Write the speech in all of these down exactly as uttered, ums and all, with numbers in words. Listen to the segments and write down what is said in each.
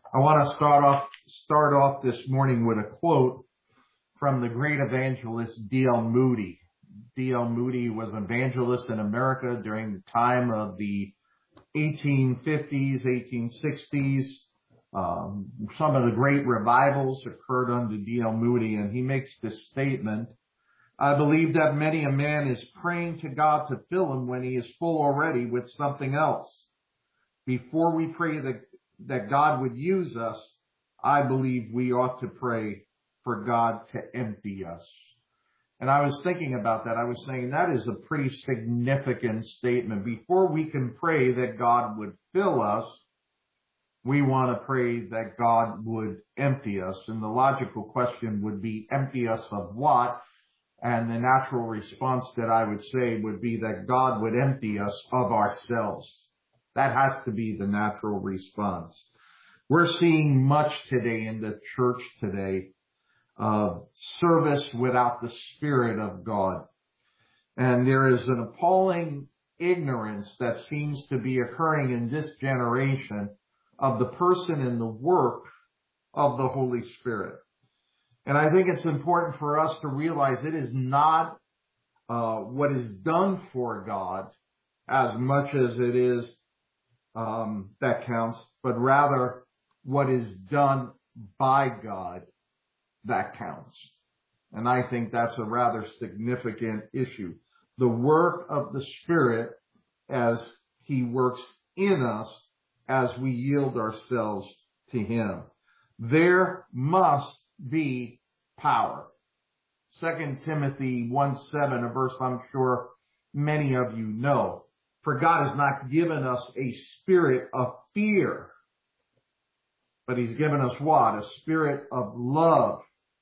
I want to start off start off this morning with a quote from the great evangelist D L Moody. D L Moody was an evangelist in America during the time of the eighteen fifties, eighteen sixties. Um, some of the great revivals occurred under D L Moody, and he makes this statement: I believe that many a man is praying to God to fill him when he is full already with something else. Before we pray that, that God would use us, I believe we ought to pray for God to empty us. And I was thinking about that. I was saying that is a pretty significant statement. Before we can pray that God would fill us, we want to pray that God would empty us. And the logical question would be, empty us of what? And the natural response that I would say would be that God would empty us of ourselves. That has to be the natural response. We're seeing much today in the church today of service without the Spirit of God. And there is an appalling ignorance that seems to be occurring in this generation of the person and the work of the Holy Spirit. And I think it's important for us to realize it is not uh, what is done for God as much as it is um, that counts, but rather what is done by God that counts. And I think that's a rather significant issue. The work of the Spirit as He works in us as we yield ourselves to Him. There must be power. Second Timothy one seven, a verse I'm sure many of you know. For God has not given us a spirit of fear, but He's given us what? A spirit of love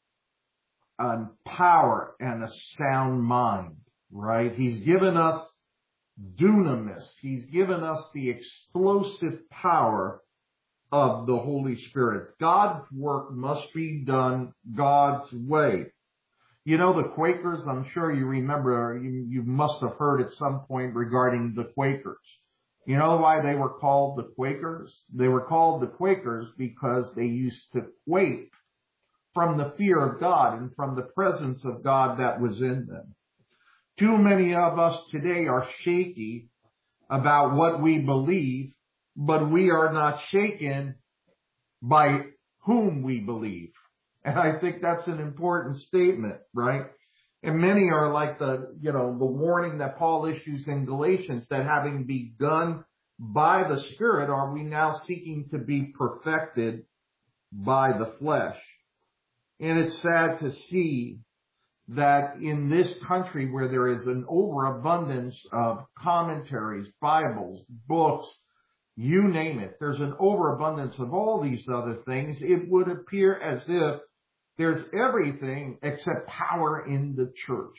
and power and a sound mind, right? He's given us dunamis. He's given us the explosive power of the Holy Spirit. God's work must be done God's way. You know, the Quakers, I'm sure you remember, you, you must have heard at some point regarding the Quakers. You know why they were called the Quakers? They were called the Quakers because they used to quake from the fear of God and from the presence of God that was in them. Too many of us today are shaky about what we believe, but we are not shaken by whom we believe. And I think that's an important statement, right? And many are like the, you know, the warning that Paul issues in Galatians, that having begun by the Spirit, are we now seeking to be perfected by the flesh? And it's sad to see that in this country where there is an overabundance of commentaries, Bibles, books, you name it, there's an overabundance of all these other things, it would appear as if there's everything except power in the church.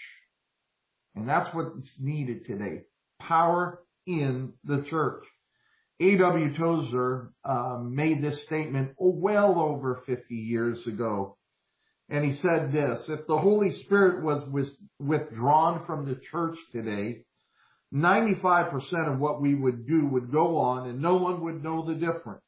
And that's what's needed today. Power in the church. A W Tozer uh, made this statement well over fifty years ago. And he said this: if the Holy Spirit was withdrawn from the church today, ninety-five percent of what we would do would go on and no one would know the difference.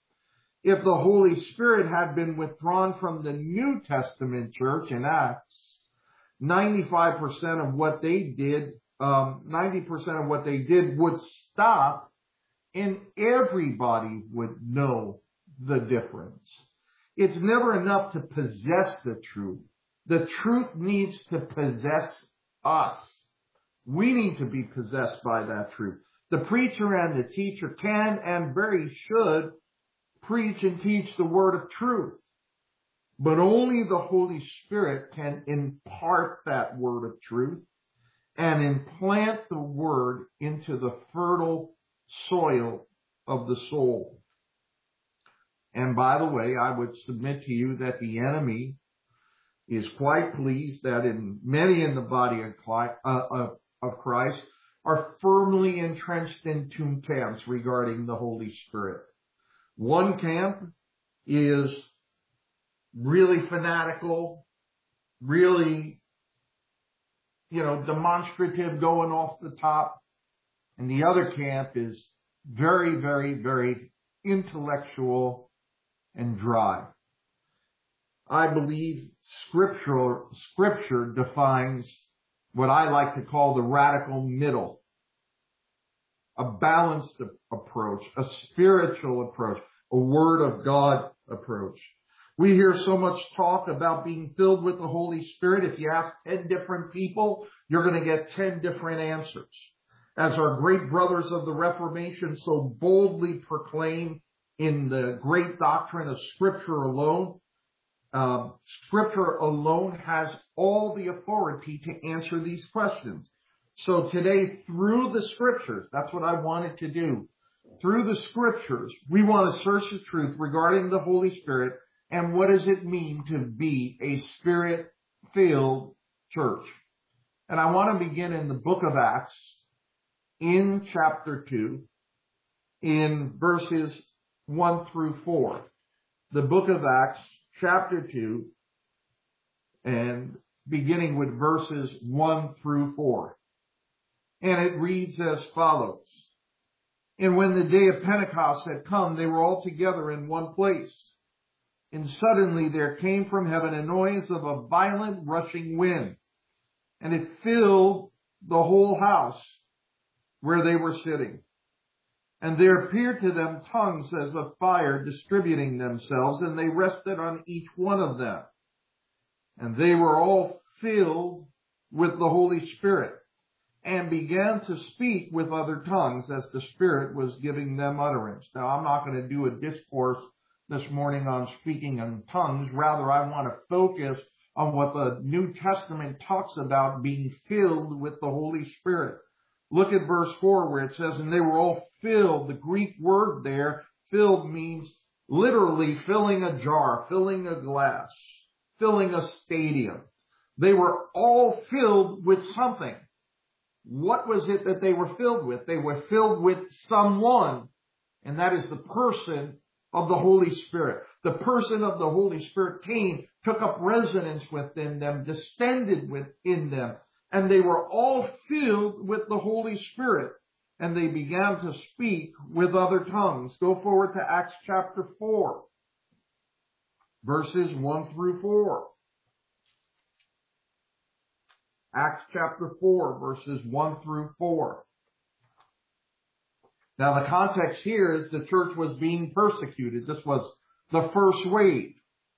If the Holy Spirit had been withdrawn from the New Testament church in Acts, ninety-five percent of what they did, um, ninety percent of what they did would stop, and everybody would know the difference. It's never enough to possess the truth. The truth needs to possess us. We need to be possessed by that truth. The preacher and the teacher can and very should preach and teach the word of truth. But only the Holy Spirit can impart that word of truth and implant the word into the fertile soil of the soul. And by the way, I would submit to you that the enemy is quite pleased that in many in the body of Christ are firmly entrenched in two camps regarding the Holy Spirit. One camp is really fanatical, really, you know, demonstrative, going off the top. And the other camp is very, very, very intellectual and dry. I believe scripture, scripture defines what I like to call the radical middle. A balanced approach, a spiritual approach, a Word of God approach. We hear so much talk about being filled with the Holy Spirit. If you ask ten different people, you're going to get ten different answers. As our great brothers of the Reformation so boldly proclaim in the great doctrine of Scripture alone, uh, Scripture alone has all the authority to answer these questions. So today, through the Scriptures, that's what I wanted to do. Through the Scriptures, we want to search the truth regarding the Holy Spirit and what does it mean to be a Spirit-filled church. And I want to begin in the book of Acts, in chapter two, in verses one through four. The book of Acts, chapter two, and beginning with verses one through four. And it reads as follows. And when the day of Pentecost had come, they were all together in one place. And suddenly there came from heaven a noise of a violent rushing wind, and it filled the whole house where they were sitting. And there appeared to them tongues as of fire distributing themselves, and they rested on each one of them. And they were all filled with the Holy Spirit, and began to speak with other tongues as the Spirit was giving them utterance. Now, I'm not going to do a discourse this morning on speaking in tongues. Rather, I want to focus on what the New Testament talks about being filled with the Holy Spirit. Look at verse four where it says, and they were all filled. The Greek word there, filled, means literally filling a jar, filling a glass, filling a stadium. They were all filled with something. What was it that they were filled with? They were filled with someone, and that is the person of the Holy Spirit. The person of the Holy Spirit came, took up residence within them, descended within them, and they were all filled with the Holy Spirit, and they began to speak with other tongues. Go forward to Acts chapter four, verses one through four. Acts chapter four, verses one through four. Now, the context here is the church was being persecuted. This was the first wave.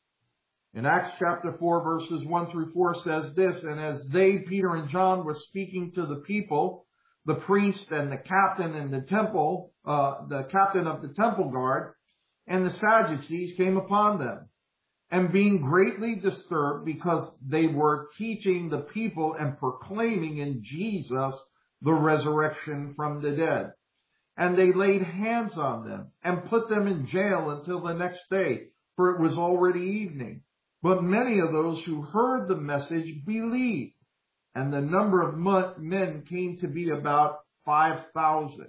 In Acts chapter four, verses one through four says this, and as they, Peter and John, were speaking to the people, the priest and the captain and the temple, uh, the captain of the temple guard, and the Sadducees came upon them. And being greatly disturbed because they were teaching the people and proclaiming in Jesus the resurrection from the dead. And they laid hands on them and put them in jail until the next day, for it was already evening. But many of those who heard the message believed, and the number of men came to be about five thousand.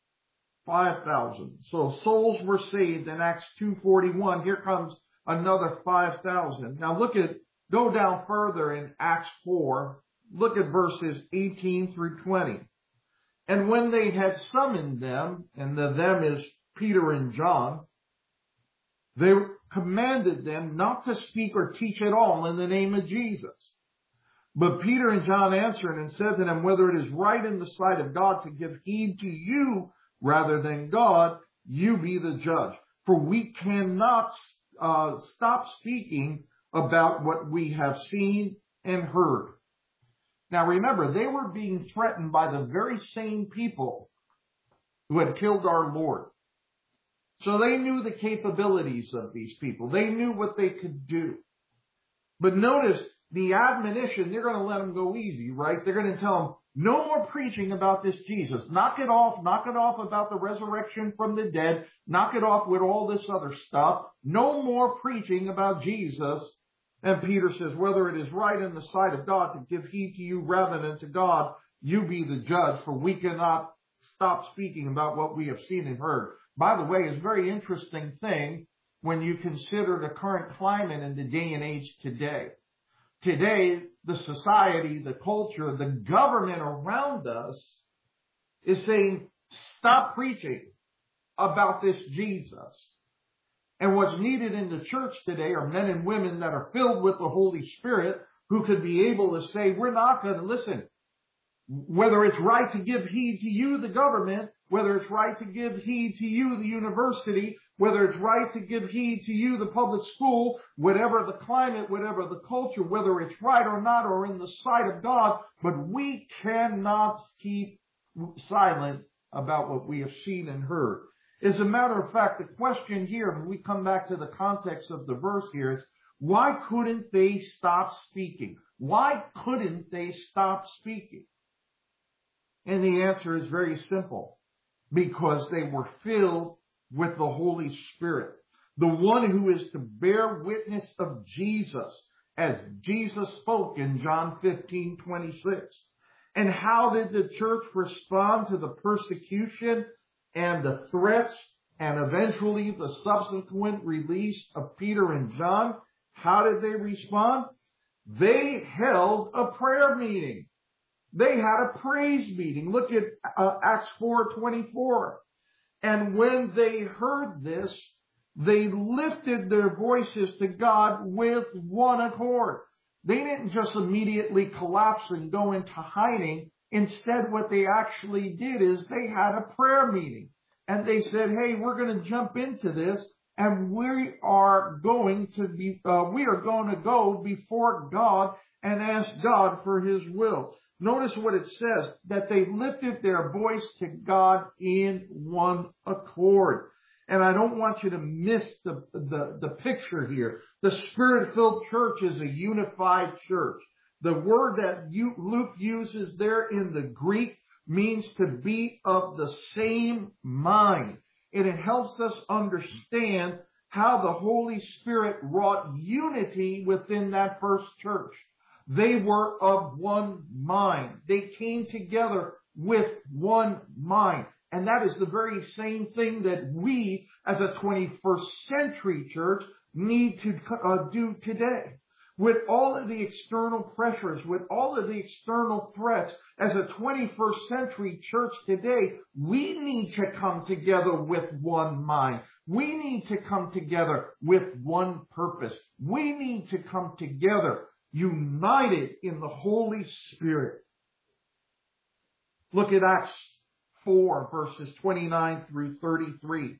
five thousand. So souls were saved in Acts two forty-one. Here comes another five thousand. Now look at, go down further in Acts four. Look at verses eighteen through twenty. And when they had summoned them, and the them is Peter and John, they commanded them not to speak or teach at all in the name of Jesus. But Peter and John answered and said to them, whether it is right in the sight of God to give heed to you rather than God, you be the judge. For we cannot uh, stop speaking about what we have seen and heard. Now remember, they were being threatened by the very same people who had killed our Lord. So they knew the capabilities of these people. They knew what they could do. But notice the admonition, they're going to let them go easy, right? They're going to tell them, no more preaching about this Jesus. Knock it off. Knock it off about the resurrection from the dead. Knock it off with all this other stuff. No more preaching about Jesus. And Peter says, whether it is right in the sight of God to give heed to you rather than to God, you be the judge, for we cannot stop speaking about what we have seen and heard. By the way, it's a very interesting thing when you consider the current climate in the day and age today. Today, the society, the culture, the government around us is saying, stop preaching about this Jesus. And what's needed in the church today are men and women that are filled with the Holy Spirit who could be able to say, we're not going to listen. Whether it's right to give heed to you, the government, whether it's right to give heed to you, the university, whether it's right to give heed to you, the public school, whatever the climate, whatever the culture, whether it's right or not or in the sight of God, but we cannot keep silent about what we have seen and heard. As a matter of fact, the question here, when we come back to the context of the verse here, is why couldn't they stop speaking? Why couldn't they stop speaking? And the answer is very simple. Because they were filled with the Holy Spirit. The one who is to bear witness of Jesus, as Jesus spoke in John fifteen twenty-six. And how did the church respond to the persecution and the threats and eventually the subsequent release of Peter and John? How did they respond? They held a prayer meeting. They had a praise meeting. Look at uh, Acts four twenty-four. And when they heard this, they lifted their voices to God with one accord. They didn't just immediately collapse and go into hiding. Instead, what they actually did is they had a prayer meeting. And they said, hey, we're going to jump into this. And we are going to be, uh, we are going to go before God and ask God for His will. Notice what it says, that they lifted their voice to God in one accord. And I don't want you to miss the, the, the picture here. The Spirit-filled church is a unified church. The word that you, Luke uses there in the Greek means to be of the same mind. And it helps us understand how the Holy Spirit wrought unity within that first church. They were of one mind. They came together with one mind. And that is the very same thing that we as a twenty-first century church need to uh, do today. With all of the external pressures, with all of the external threats, as a twenty-first century church today, we need to come together with one mind. We need to come together with one purpose. We need to come together united in the Holy Spirit. Look at Acts four, verses twenty-nine through thirty-three.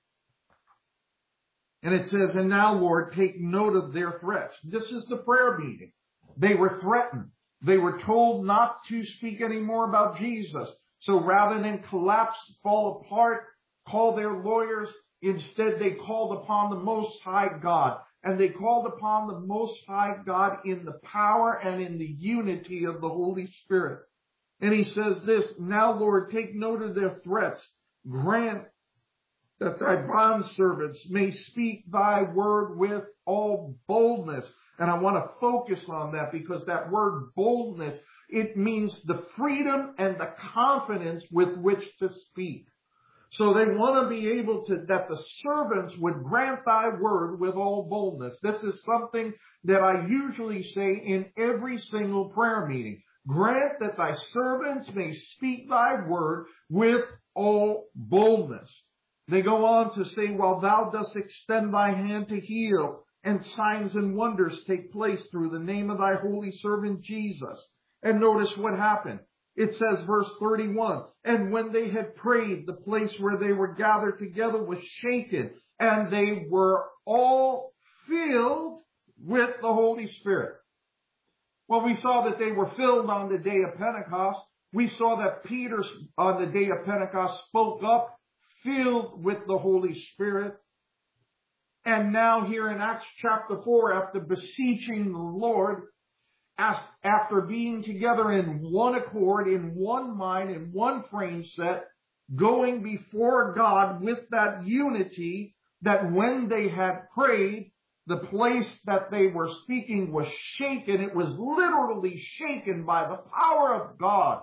And it says, and now, Lord, take note of their threats. This is the prayer meeting. They were threatened. They were told not to speak anymore about Jesus. So rather than collapse, fall apart, call their lawyers, instead they called upon the Most High God. And they called upon the Most High God in the power and in the unity of the Holy Spirit. And he says this, now, Lord, take note of their threats. Grant that thy bondservants may speak thy word with all boldness. And I want to focus on that because that word boldness, it means the freedom and the confidence with which to speak. So they want to be able to, that the servants would grant thy word with all boldness. This is something that I usually say in every single prayer meeting. Grant that thy servants may speak thy word with all boldness. They go on to say, while thou dost extend thy hand to heal, and signs and wonders take place through the name of thy holy servant Jesus. And notice what happened. It says, verse thirty-one, and when they had prayed, the place where they were gathered together was shaken, and they were all filled with the Holy Spirit. Well, we saw that they were filled on the day of Pentecost. We saw that Peter on the day of Pentecost spoke up, filled with the Holy Spirit. And now here in Acts chapter four, after beseeching the Lord, after being together in one accord, in one mind, in one frame set, going before God with that unity, that when they had prayed, the place that they were speaking was shaken. It was literally shaken by the power of God.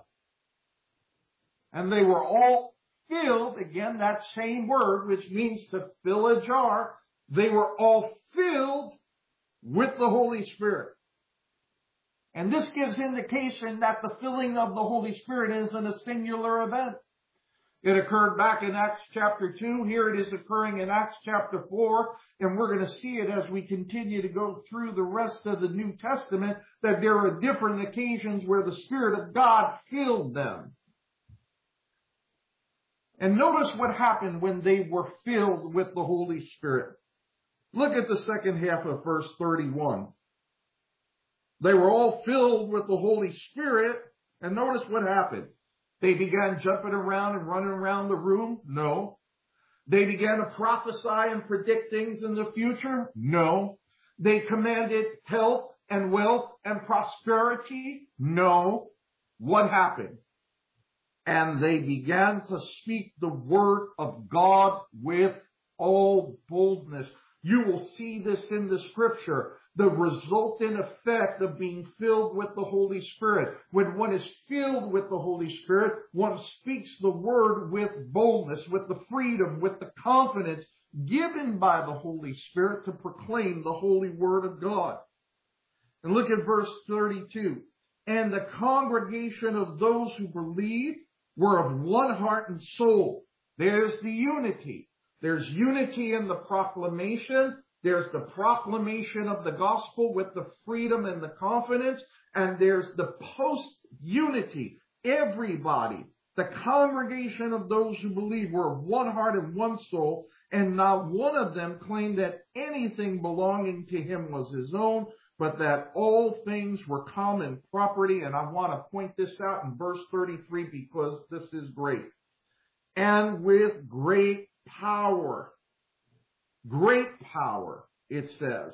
And they were all filled, again, that same word, which means to fill a jar. They were all filled with the Holy Spirit. And this gives indication that the filling of the Holy Spirit isn't a singular event. It occurred back in Acts chapter two. Here it is occurring in Acts chapter four. And we're going to see it as we continue to go through the rest of the New Testament, that there are different occasions where the Spirit of God filled them. And notice what happened when they were filled with the Holy Spirit. Look at the second half of verse thirty-one. They were all filled with the Holy Spirit. And notice what happened. They began jumping around and running around the room? No. They began to prophesy and predict things in the future? No. They commanded health and wealth and prosperity? No. What happened? And they began to speak the word of God with all boldness. You will see this in the scripture. The resultant effect of being filled with the Holy Spirit. When one is filled with the Holy Spirit, one speaks the word with boldness, with the freedom, with the confidence given by the Holy Spirit to proclaim the holy word of God. And look at verse thirty-two. And the congregation of those who believed were of one heart and soul. There's the unity. There's unity in the proclamation. There's the proclamation of the gospel with the freedom and the confidence. And there's the post-unity. Everybody, the congregation of those who believe, were of one heart and one soul. And not one of them claimed that anything belonging to him was his own, but that all things were common property. And I want to point this out in verse thirty-three because this is great. And with great power, great power, it says,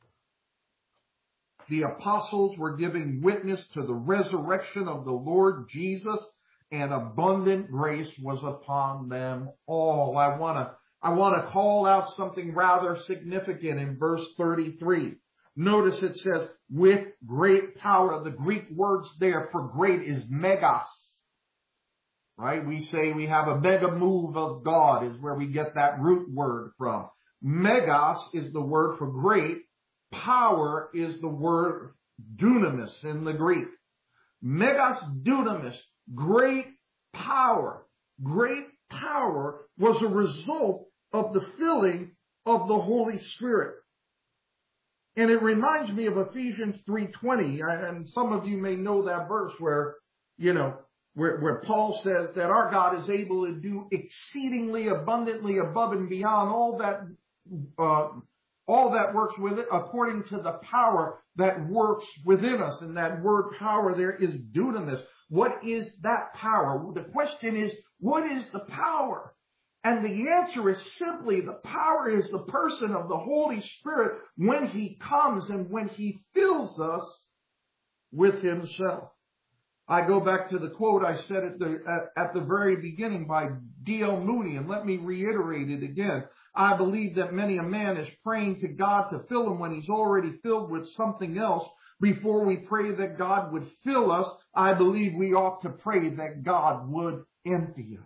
the apostles were giving witness to the resurrection of the Lord Jesus, and abundant grace was upon them all. I want to, I want to call out something rather significant in verse thirty-three. Notice it says, with great power. The Greek words there for great is megas. Right? We say we have a mega move of God is where we get that root word from. Megas is the word for great. Power is the word dunamis in the Greek. Megas dunamis, great power. Great power was a result of the filling of the Holy Spirit. And it reminds me of Ephesians three twenty, and some of you may know that verse where, you know, where, where Paul says that our God is able to do exceedingly abundantly above and beyond all that, uh, all that works with it according to the power that works within us. And that word power there is dunamis. What is that power? The question is, what is the power? And the answer is simply the power is the person of the Holy Spirit when he comes and when he fills us with himself. I go back to the quote I said at the, at, at the very beginning by D L Moody, and let me reiterate it again. I believe that many a man is praying to God to fill him when he's already filled with something else. Before we pray that God would fill us, I believe we ought to pray that God would empty us.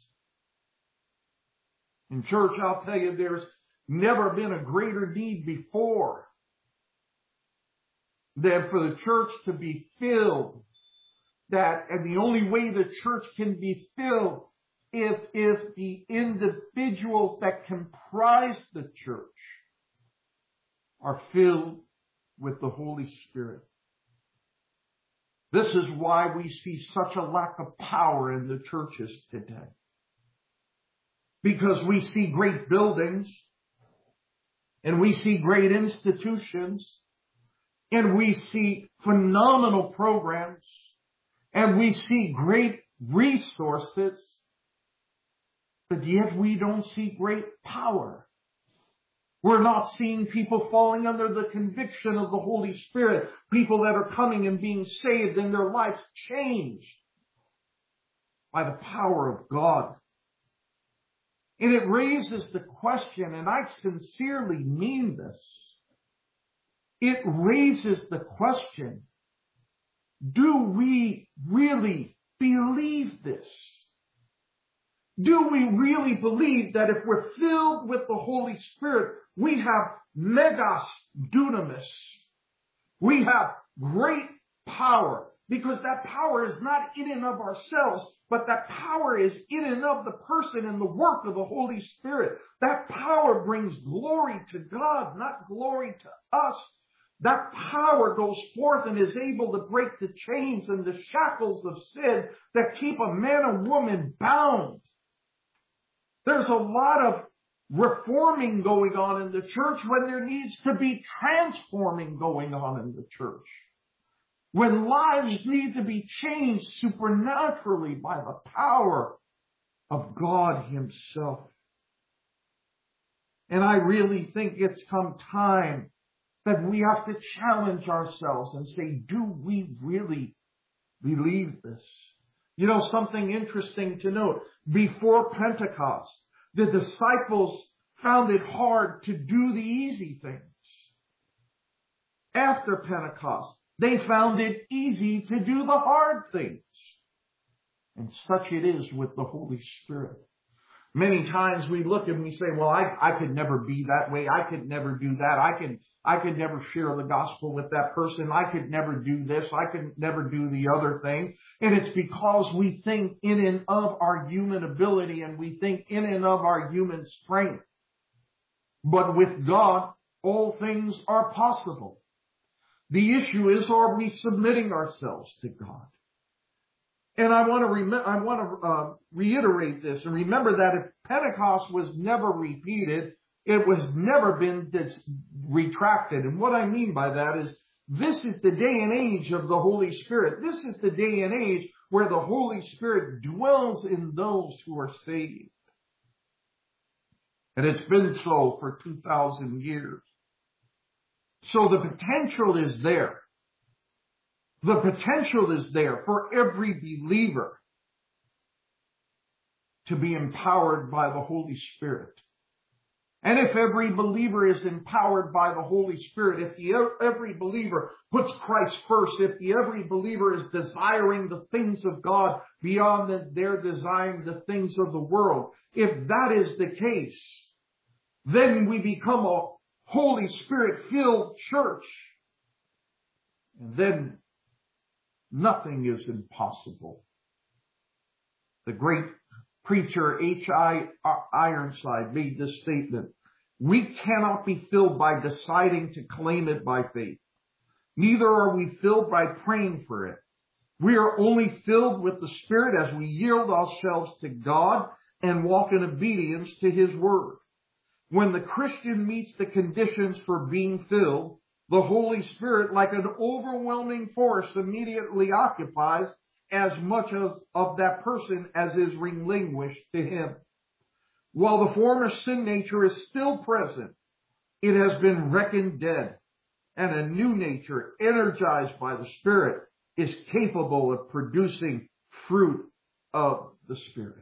In church, I'll tell you, there's never been a greater need before than for the church to be filled. That, and the only way the church can be filled if, if the individuals that comprise the church are filled with the Holy Spirit. This is why we see such a lack of power in the churches today. Because we see great buildings, and we see great institutions, and we see phenomenal programs, and we see great resources, but yet we don't see great power. We're not seeing people falling under the conviction of the Holy Spirit, people that are coming and being saved and their lives changed by the power of God. And it raises the question, and I sincerely mean this, it raises the question, do we really believe this? Do we really believe that if we're filled with the Holy Spirit, we have megas dunamis, we have great power, Because that power is not in and of ourselves, but that power is in and of the person and the work of the Holy Spirit. That power brings glory to God, not glory to us. That power goes forth and is able to break the chains and the shackles of sin that keep a man or woman bound. There's a lot of reforming going on in the church when there needs to be transforming going on in the church. When lives need to be changed supernaturally by the power of God Himself. And I really think it's come time that we have to challenge ourselves and say, do we really believe this? You know, something interesting to note. Before Pentecost, the disciples found it hard to do the easy things. After Pentecost, they found it easy to do the hard things. And such it is with the Holy Spirit. Many times we look and we say, well, I, I could never be that way. I could never do that. I could, I could never share the gospel with that person. I could never do this. I could never do the other thing. And it's because we think in and of our human ability and we think in and of our human strength. But with God, all things are possible. The issue is, are we submitting ourselves to God? And I want to rem- I want to uh, reiterate this and remember that if Pentecost was never repeated, it was never been dis- retracted. And what I mean by that is, this is the day and age of the Holy Spirit. This is the day and age where the Holy Spirit dwells in those who are saved. And it's been so for two thousand years. So the potential is there. The potential is there for every believer to be empowered by the Holy Spirit. And if every believer is empowered by the Holy Spirit, if the, every believer puts Christ first, if the, every believer is desiring the things of God beyond the, their desiring the things of the world, if that is the case, then we become a Holy Spirit-filled church. And then nothing is impossible. The great preacher H I Ironside made this statement. We cannot be filled by deciding to claim it by faith. Neither are we filled by praying for it. We are only filled with the Spirit as we yield ourselves to God and walk in obedience to His Word. When the Christian meets the conditions for being filled, the Holy Spirit, like an overwhelming force, immediately occupies as much as of that person as is relinquished to him. While the former sin nature is still present, it has been reckoned dead, and a new nature, energized by the Spirit, is capable of producing fruit of the Spirit.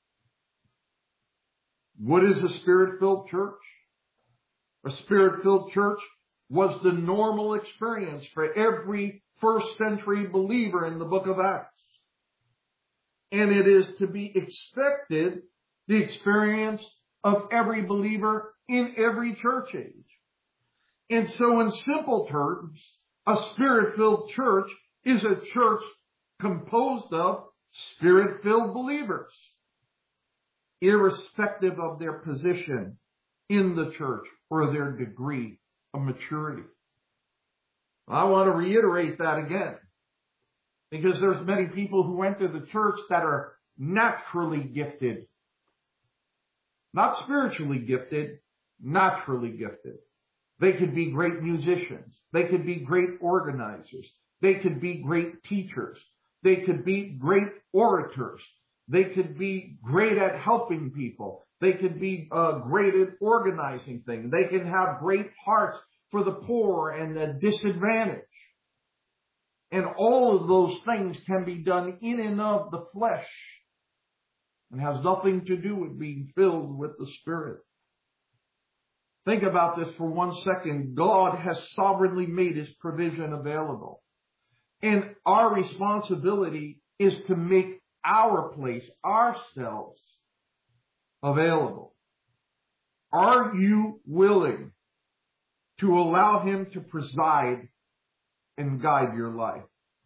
What is a Spirit-filled church? A Spirit-filled church was the normal experience for every first century believer in the book of Acts. And it is to be expected, the experience of every believer in every church age. And so in simple terms, a Spirit-filled church is a church composed of Spirit-filled believers, irrespective of their position in the church or their degree of maturity. I want to reiterate that again, because there's many people who enter the church that are naturally gifted. Not spiritually gifted, naturally gifted. They could be great musicians. They could be great organizers. They could be great teachers. They could be great orators. They could be great at helping people. They could be uh, great at organizing things. They can have great hearts for the poor and the disadvantaged. And all of those things can be done in and of the flesh and has nothing to do with being filled with the Spirit. Think about this for one second. God has sovereignly made His provision available. And our responsibility is to make our place, ourselves, available. Are you willing to allow Him to preside and guide your life?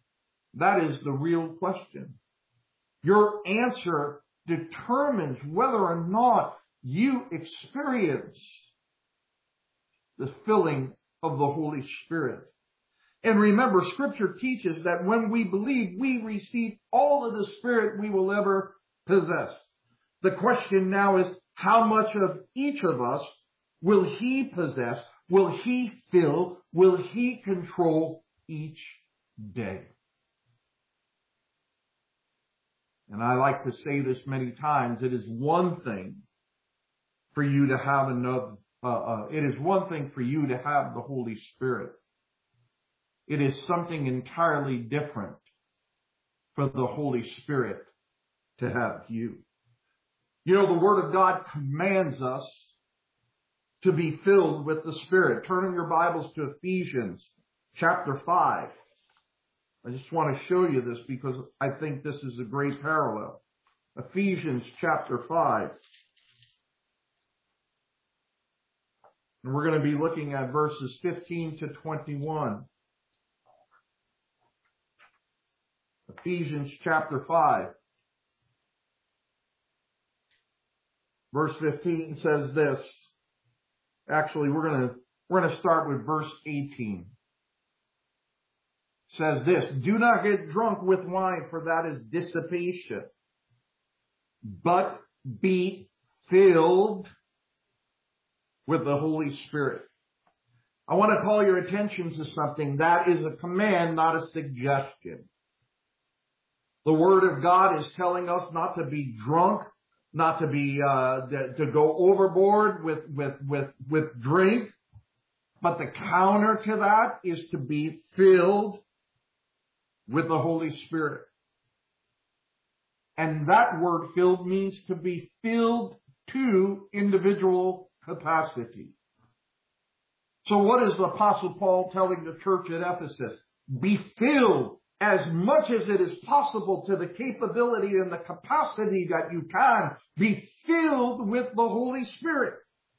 That is the real question. Your answer determines whether or not you experience the filling of the Holy Spirit. And remember, Scripture teaches that when we believe, we receive all of the Spirit we will ever possess. The question now is, how much of each of us will He possess? Will He fill? Will He control each day? And I like to say this many times, it is one thing for you to have another, uh, uh, it is one thing for you to have the Holy Spirit. It is something entirely different for the Holy Spirit to have you. You know, the Word of God commands us to be filled with the Spirit. Turn in your Bibles to Ephesians chapter five. I just want to show you this because I think this is a great parallel. Ephesians chapter five. And we're going to be looking at verses fifteen to twenty-one. Ephesians chapter five. Verse fifteen says this. Actually, we're going to, we're going to start with verse eighteen. It says this, do not get drunk with wine, for that is dissipation, but be filled with the Holy Spirit. I want to call your attention to something. That is a command, not a suggestion. The Word of God is telling us not to be drunk, not to be uh, to go overboard with with with with drink, but the counter to that is to be filled with the Holy Spirit. And that word filled means to be filled to individual capacity. So what is the Apostle Paul telling the church at Ephesus? Be filled as much as it is possible to the capability and the capacity that you can. Be filled with the Holy Spirit.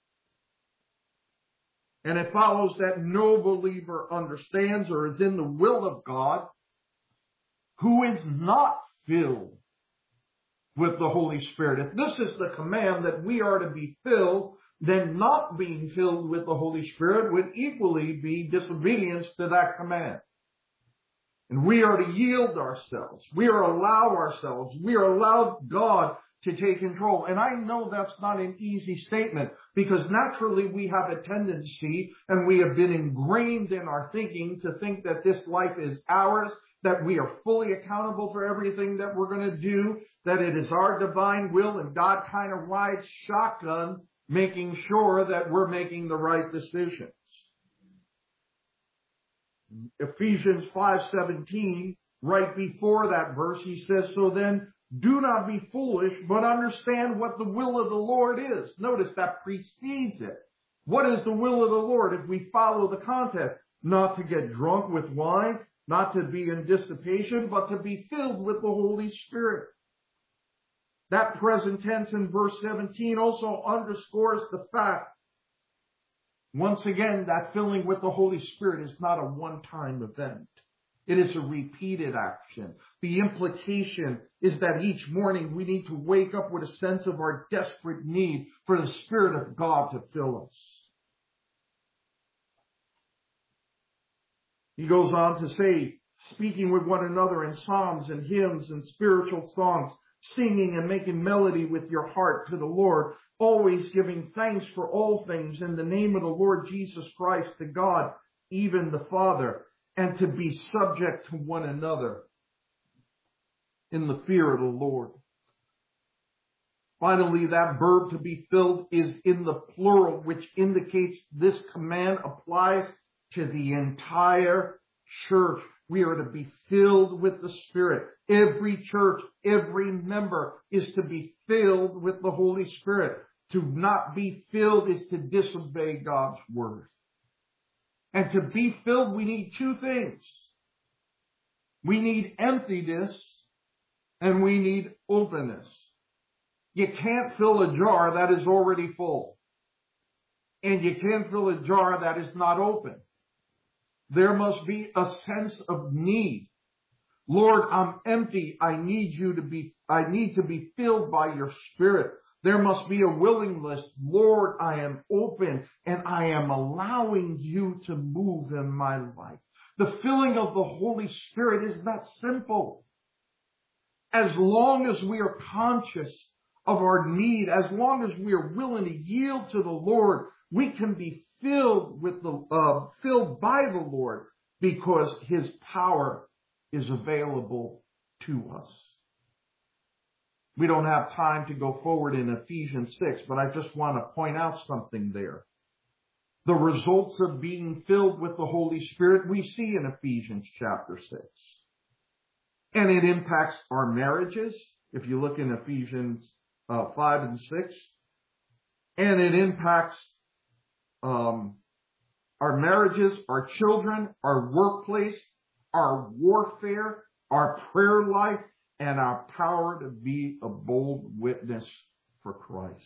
And it follows that no believer understands or is in the will of God who is not filled with the Holy Spirit. If this is the command that we are to be filled, then not being filled with the Holy Spirit would equally be disobedience to that command. And we are to yield ourselves. We are allow ourselves. We are allowed God to take control. And I know that's not an easy statement because naturally we have a tendency and we have been ingrained in our thinking to think that this life is ours, that we are fully accountable for everything that we're going to do, that it is our divine will and God kind of rides shotgun making sure that we're making the right decisions. Ephesians five seventeen, right before that verse, he says, so then do not be foolish, but understand what the will of the Lord is. Notice that precedes it. What is the will of the Lord if we follow the context? Not to get drunk with wine, not to be in dissipation, but to be filled with the Holy Spirit. That present tense in verse seventeen also underscores the fact, once again, that filling with the Holy Spirit is not a one-time event. It is a repeated action. The implication is that each morning we need to wake up with a sense of our desperate need for the Spirit of God to fill us. He goes on to say, speaking with one another in psalms and hymns and spiritual songs, singing and making melody with your heart to the Lord, always giving thanks for all things in the name of the Lord Jesus Christ to God, even the Father, and to be subject to one another in the fear of the Lord. Finally, that verb to be filled is in the plural, which indicates this command applies to the entire church. We are to be filled with the Spirit. Every church, every member is to be filled with the Holy Spirit. To not be filled is to disobey God's word. And to be filled, we need two things. We need emptiness and we need openness. You can't fill a jar that is already full. And you can't fill a jar that is not open. There must be a sense of need. Lord, I'm empty. I need you to be, I need to be filled by your Spirit. There must be a willingness. Lord, I am open and I am allowing you to move in my life. The filling of the Holy Spirit is that simple. As long as we are conscious of our need, as long as we are willing to yield to the Lord, we can be filled with the, uh, filled by the Lord because his power is available to us. We don't have time to go forward in Ephesians six, but I just want to point out something there. The results of being filled with the Holy Spirit we see in Ephesians chapter six. And it impacts our marriages, if you look in Ephesians uh, five and six. And it impacts um, our marriages, our children, our workplace, our warfare, our prayer life, and our power to be a bold witness for Christ.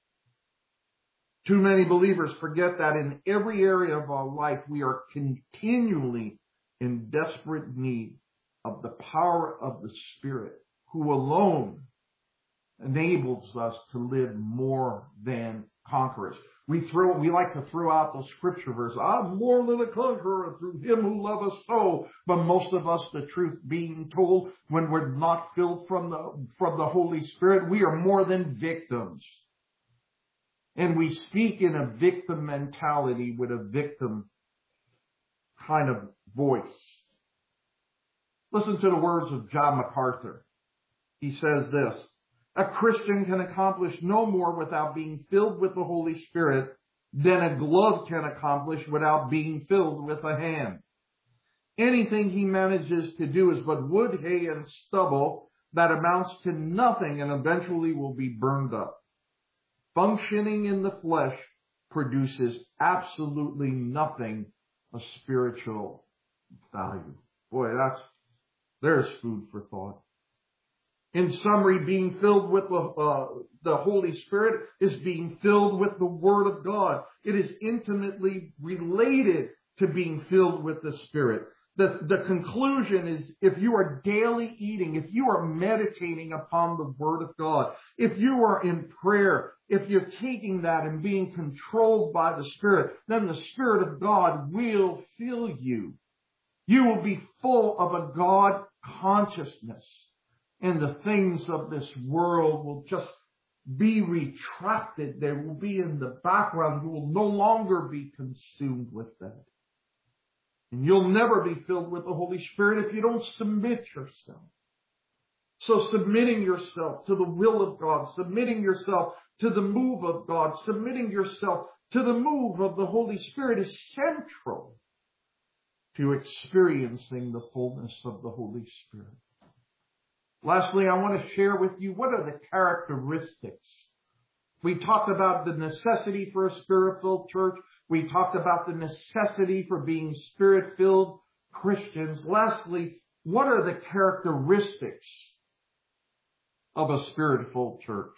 Too many believers forget that in every area of our life, we are continually in desperate need of the power of the Spirit, who alone enables us to live more than conquerors. We throw, we like to throw out those scripture verses. I'm more than a conqueror through him who loved us so. But most of us, the truth being told, when we're not filled from the, from the Holy Spirit, we are more than victims. And we speak in a victim mentality with a victim kind of voice. Listen to the words of John MacArthur. He says this: a Christian can accomplish no more without being filled with the Holy Spirit than a glove can accomplish without being filled with a hand. Anything he manages to do is but wood, hay, and stubble that amounts to nothing and eventually will be burned up. Functioning in the flesh produces absolutely nothing of spiritual value. Boy, that's, there's food for thought. In summary, being filled with the, uh, the Holy Spirit is being filled with the Word of God. It is intimately related to being filled with the Spirit. The, the conclusion is, if you are daily eating, if you are meditating upon the Word of God, if you are in prayer, if you're taking that and being controlled by the Spirit, then the Spirit of God will fill you. You will be full of a God consciousness. And the things of this world will just be retracted. They will be in the background. You will no longer be consumed with that. And you'll never be filled with the Holy Spirit if you don't submit yourself. So submitting yourself to the will of God, submitting yourself to the move of God, submitting yourself to the move of the Holy Spirit is central to experiencing the fullness of the Holy Spirit. Lastly, I want to share with you what are the characteristics. We talked about the necessity for a Spirit-filled church. We talked about the necessity for being Spirit-filled Christians. Lastly, what are the characteristics of a Spirit-filled church?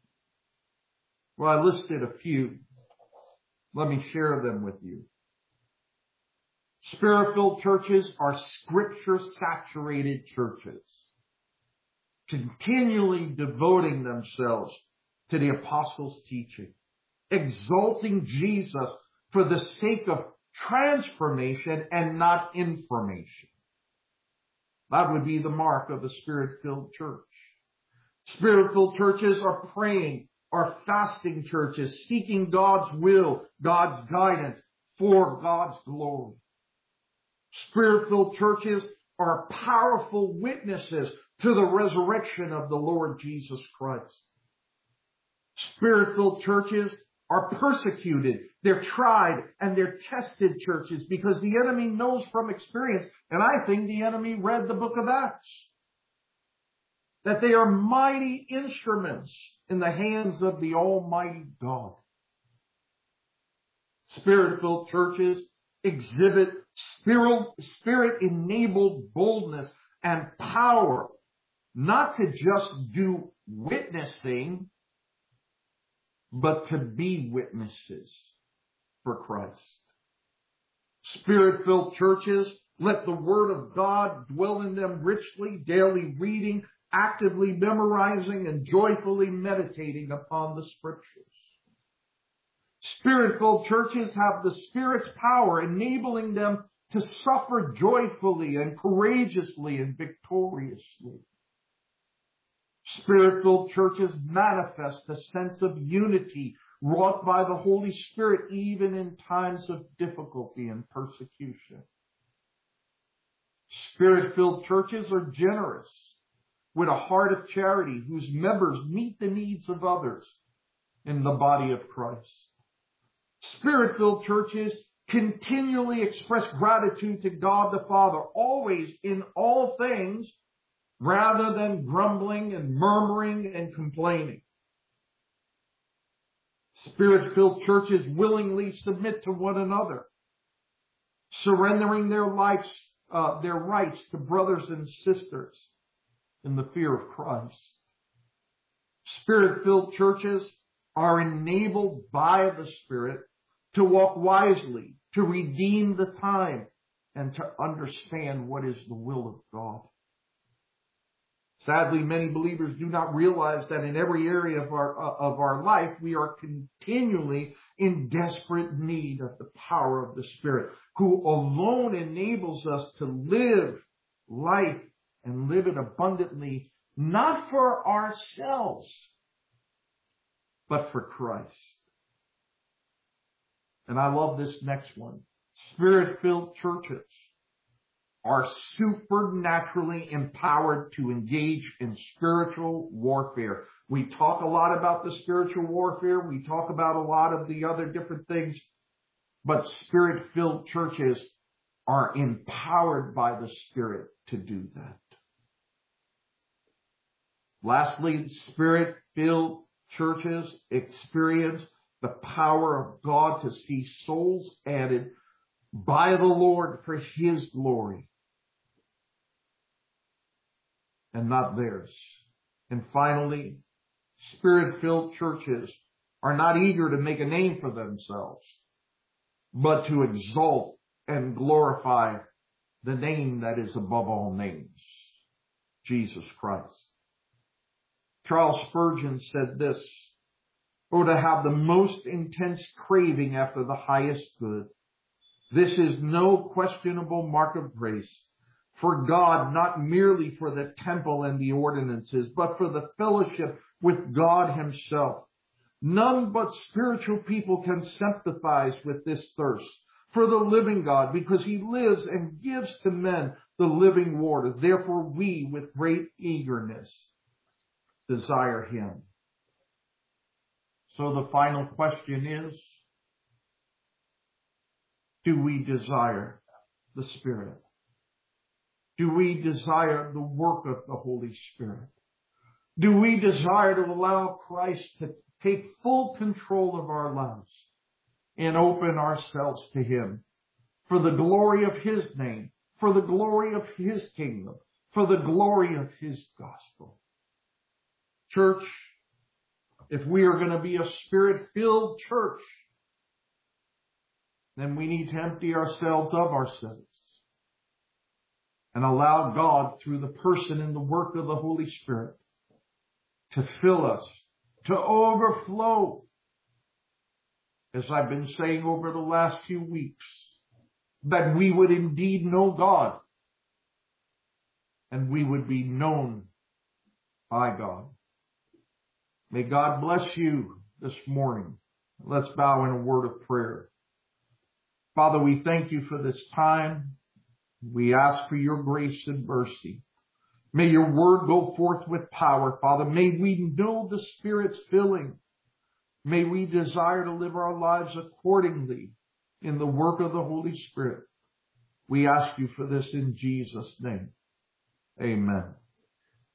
Well, I listed a few. Let me share them with you. Spirit-filled churches are Scripture-saturated churches, continually devoting themselves to the apostles' teaching, exalting Jesus for the sake of transformation and not information. That would be the mark of a Spirit-filled church. Spirit-filled churches are praying, are fasting churches, seeking God's will, God's guidance for God's glory. Spirit-filled churches are powerful witnesses to the resurrection of the Lord Jesus Christ. Spirit-filled churches are persecuted. They're tried and they're tested churches because the enemy knows from experience, and I think the enemy read the book of Acts, that they are mighty instruments in the hands of the Almighty God. Spirit-filled churches exhibit spirit-enabled boldness and power, not to just do witnessing, but to be witnesses for Christ. Spirit-filled churches Let the Word of God dwell in them richly, daily reading, actively memorizing, and joyfully meditating upon the Scriptures. Spirit-filled churches have the Spirit's power, enabling them to suffer joyfully and courageously and victoriously. Spirit-filled churches manifest a sense of unity wrought by the Holy Spirit even in times of difficulty and persecution. Spirit-filled churches are generous with a heart of charity whose members meet the needs of others in the body of Christ. Spirit-filled churches continually express gratitude to God the Father, always in all things, rather than grumbling and murmuring and complaining. Spirit-filled churches willingly submit to one another, surrendering their lives, uh, their rights to brothers and sisters in the fear of Christ. Spirit-filled churches are enabled by the Spirit to walk wisely, to redeem the time, and to understand what is the will of God. Sadly, many believers do not realize that in every area of our, uh, of our life, we are continually in desperate need of the power of the Spirit, who alone enables us to live life and live it abundantly, not for ourselves, but for Christ. And I love this next one. Spirit-filled churches are supernaturally empowered to engage in spiritual warfare. We talk a lot about the spiritual warfare. We talk about a lot of the other different things. But Spirit-filled churches are empowered by the Spirit to do that. Lastly, Spirit-filled churches experience the power of God to see souls added by the Lord for His glory and not theirs. And finally, Spirit-filled churches are not eager to make a name for themselves, but to exalt and glorify the name that is above all names, Jesus Christ. Charles Spurgeon said this, "Oh, to have the most intense craving after the highest good. This is no questionable mark of grace for God, not merely for the temple and the ordinances, but for the fellowship with God Himself. None but spiritual people can sympathize with this thirst for the living God, because He lives and gives to men the living water. Therefore we, with great eagerness, desire Him." So the final question is, do we desire the Spirit? Do we desire the work of the Holy Spirit? Do we desire to allow Christ to take full control of our lives and open ourselves to Him for the glory of His name, for the glory of His kingdom, for the glory of His gospel? Church, if we are going to be a Spirit-filled church, then we need to empty ourselves of ourselves and allow God, through the person and the work of the Holy Spirit, to fill us, to overflow. As I've been saying over the last few weeks, that we would indeed know God and we would be known by God. May God bless you this morning. Let's bow in a word of prayer. Father, we thank you for this time. We ask for your grace and mercy. May your word go forth with power, Father. May we know the Spirit's filling. May we desire to live our lives accordingly in the work of the Holy Spirit. We ask you for this in Jesus' name. Amen.